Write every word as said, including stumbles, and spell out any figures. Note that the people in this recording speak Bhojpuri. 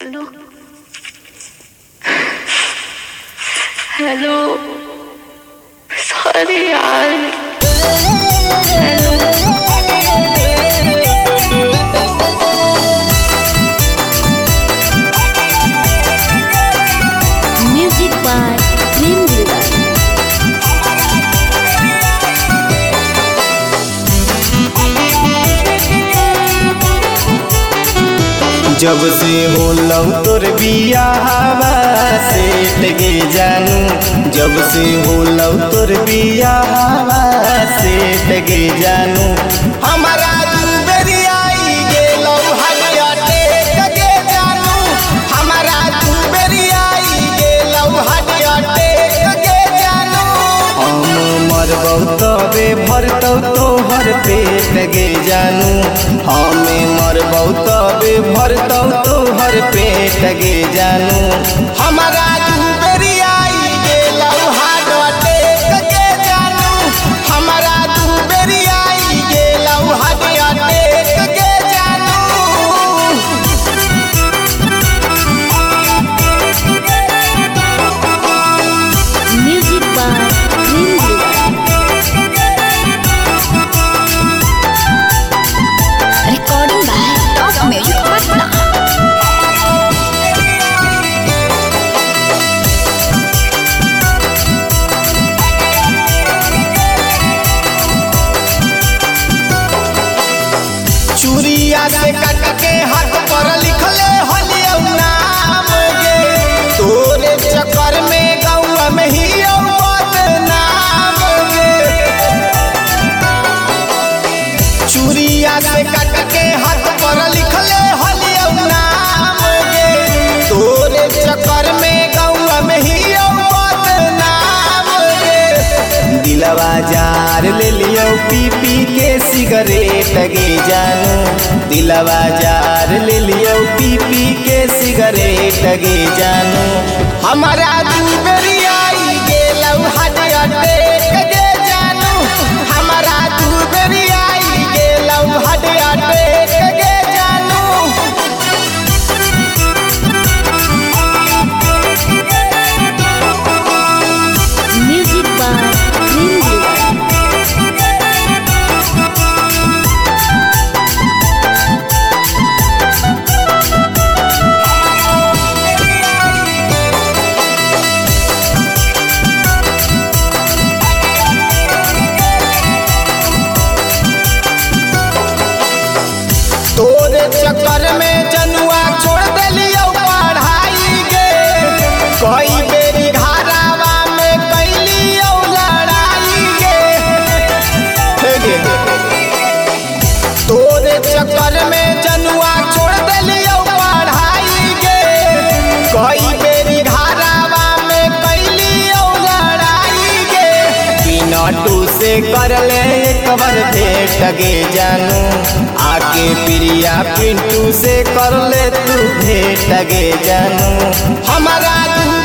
हेलो हेलो सॉरी यार hello music by Prem Dildar. जब से होलौ तोर बियाहवा सेट गे जानू, जब से होलौ तोर बियाहवा सेट गे जानू, हमारा दुबेरी आई गेलौ हरिया टेक गे जानू, हमारा दुबेरी आई गेलौ हरिया टेक गे जानू, हम मरबौ तबे भरतौ तोहर पेट गे जानू, हमें मरबौ तबे भरतौ तोहर पेट गे जानू, हमारा दुबेरी आई गेलौ हार्ट अटैक गे जानू, हमारा दुबेरी आई गेलौ हार्ट अटैक गे जानू। Music by Prem Dildar. Recording by top music Patna. चूड़िया से कट के हाथ पर लिखले हलियौ नाम गे, तोरे चक्कर में गौआ में ही बदनाम गे, चूड़िया से कट के हाथ पर लिखले हलियौ नाम गे, तोरे चक्कर में गौआ में ही बदनाम गे, दिलवा जार ले लियो पी पी के सिगरेट गे जानू, दिलवा जार ले लियो पी पी के सिगरेट गे जानू, हमारा दुबेरी आई गेलौ हार्ट अटैक गे जानू, हमारा दुबेरी आई गेलौ हार्ट अटैक गे जानू। म्यूजिक बाय प्रेम दिलदार। तोरे चक्कर में जनुआ छोड़ देलियो पढ़ाई गे, कई बेरी घरावा में कैलियो लड़ाई गे, हे गे तोरे चक्कर में जनुआ छोड़ देलियो पढ़ाई गे, कई बेरी घरावा में कैलियो लड़ाई गे, पिनटू से कर ले एक बार भेंट गे जानू, आके प्रिया पिंटू से कर ले तू भेंट गे जानू, हमारा